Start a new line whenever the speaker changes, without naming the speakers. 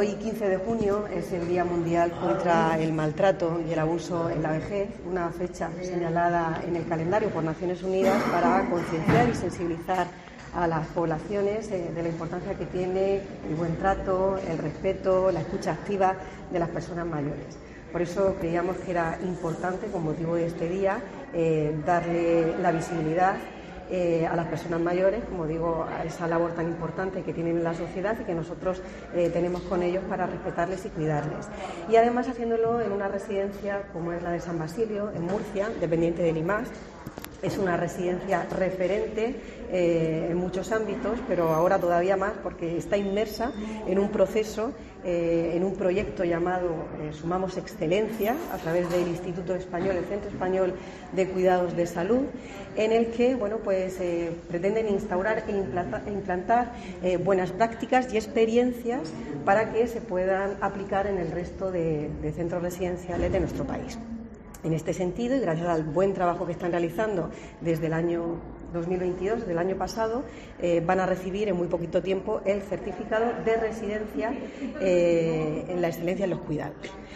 Hoy, 15 de junio, es el Día Mundial contra el Maltrato y el Abuso en la Vejez, una fecha señalada en el calendario por Naciones Unidas para concienciar y sensibilizar a las poblaciones de la importancia que tiene el buen trato, el respeto, la escucha activa de las personas mayores. Por eso creíamos que era importante, con motivo de este día, darle la visibilidad a las personas mayores, como digo, a esa labor tan importante que tienen en la sociedad y que nosotros tenemos con ellos para respetarles y cuidarles. Y además haciéndolo en una residencia como es la de San Basilio, en Murcia, dependiente del IMAS. Es una residencia referente en muchos ámbitos, pero ahora todavía más porque está inmersa en un proceso, en un proyecto llamado Sumamos Excelencia, a través del Instituto Español, el Centro Español de Cuidados de Salud, en el que pretenden instaurar e implantar buenas prácticas y experiencias para que se puedan aplicar en el resto de centros residenciales de nuestro país. En este sentido, y gracias al buen trabajo que están realizando desde el año 2022, desde el año pasado, van a recibir en muy poquito tiempo el certificado de residencia en la excelencia en los cuidados.